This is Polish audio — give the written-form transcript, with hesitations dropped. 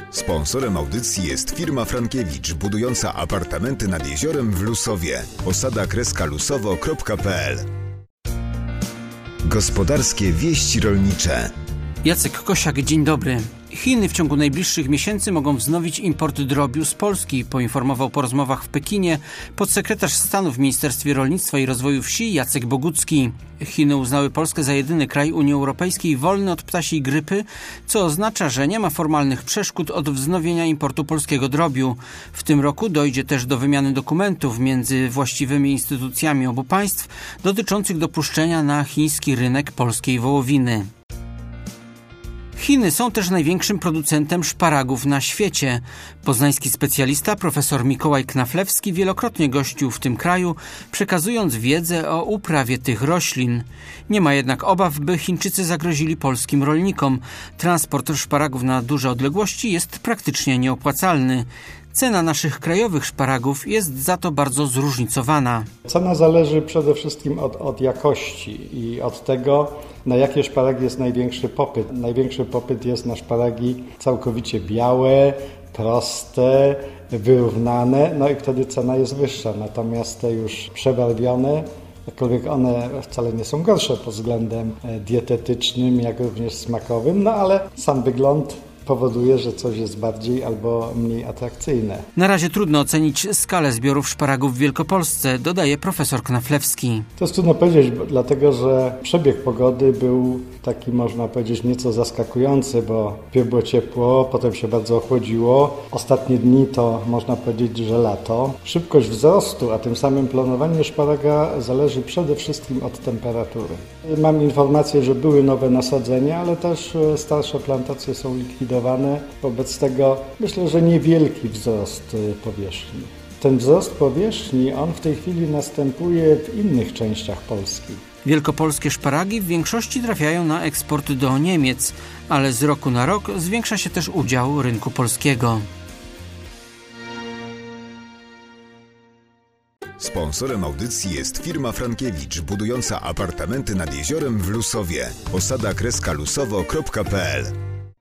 Sponsorem audycji jest firma Frankiewicz, budująca apartamenty nad jeziorem w Lusowie. Osada-lusowo.pl. Gospodarskie wieści rolnicze. Jacek Kosiak, dzień dobry. Chiny w ciągu najbliższych miesięcy mogą wznowić import drobiu z Polski, poinformował po rozmowach w Pekinie podsekretarz stanu w Ministerstwie Rolnictwa i Rozwoju Wsi Jacek Bogucki. Chiny uznały Polskę za jedyny kraj Unii Europejskiej wolny od ptasiej grypy, co oznacza, że nie ma formalnych przeszkód od wznowienia importu polskiego drobiu. W tym roku dojdzie też do wymiany dokumentów między właściwymi instytucjami obu państw dotyczących dopuszczenia na chiński rynek polskiej wołowiny. Chiny są też największym producentem szparagów na świecie. Poznański specjalista profesor Mikołaj Knaflewski wielokrotnie gościł w tym kraju, przekazując wiedzę o uprawie tych roślin. Nie ma jednak obaw, by Chińczycy zagrozili polskim rolnikom. Transport szparagów na duże odległości jest praktycznie nieopłacalny. Cena naszych krajowych szparagów jest za to bardzo zróżnicowana. Cena zależy przede wszystkim od jakości i od tego, na jakie szparagi jest największy popyt. Największy popyt jest na szparagi całkowicie białe, proste, wyrównane, no i wtedy cena jest wyższa. Natomiast te już przebarwione, jakkolwiek one wcale nie są gorsze pod względem dietetycznym, jak również smakowym, no ale sam wygląd powoduje, że coś jest bardziej albo mniej atrakcyjne. Na razie trudno ocenić skalę zbiorów szparagów w Wielkopolsce, dodaje profesor Knaflewski. To jest trudno powiedzieć, dlatego że przebieg pogody był taki, można powiedzieć, nieco zaskakujący, bo wpierw było ciepło, potem się bardzo ochłodziło. Ostatnie dni to można powiedzieć, że lato. Szybkość wzrostu, a tym samym planowanie szparaga zależy przede wszystkim od temperatury. Mam informację, że były nowe nasadzenia, ale też starsze plantacje są likwidowane. Wobec tego myślę, że niewielki wzrost powierzchni. Ten wzrost powierzchni, on w tej chwili następuje w innych częściach Polski. Wielkopolskie szparagi w większości trafiają na eksport do Niemiec, ale z roku na rok zwiększa się też udział rynku polskiego. Sponsorem audycji jest firma Frankiewicz, budująca apartamenty nad jeziorem w Lusowie. Osada-lusowo.pl.